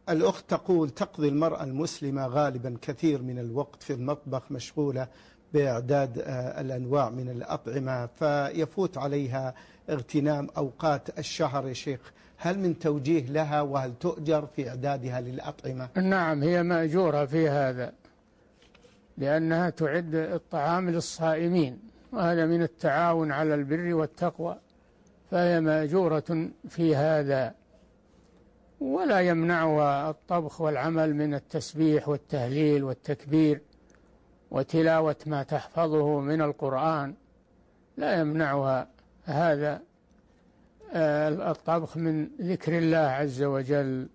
الأخت تقول تقضي المرأة المسلمة غالبا كثير من الوقت في المطبخ مشغولة بإعداد الأنواع من الأطعمة، فيفوت عليها اغتنام أوقات الشهر. يا شيخ، هل من توجيه لها وهل تؤجر في إعدادها للأطعمة؟ نعم، هي مأجورة في هذا، لأنها تعد الطعام للصائمين، وهذا من التعاون على البر والتقوى، فهي مأجورة في هذا. ولا يمنعها الطبخ والعمل من التسبيح والتهليل والتكبير وتلاوة ما تحفظه من القرآن، لا يمنعها هذا الطبخ من ذكر الله عز وجل.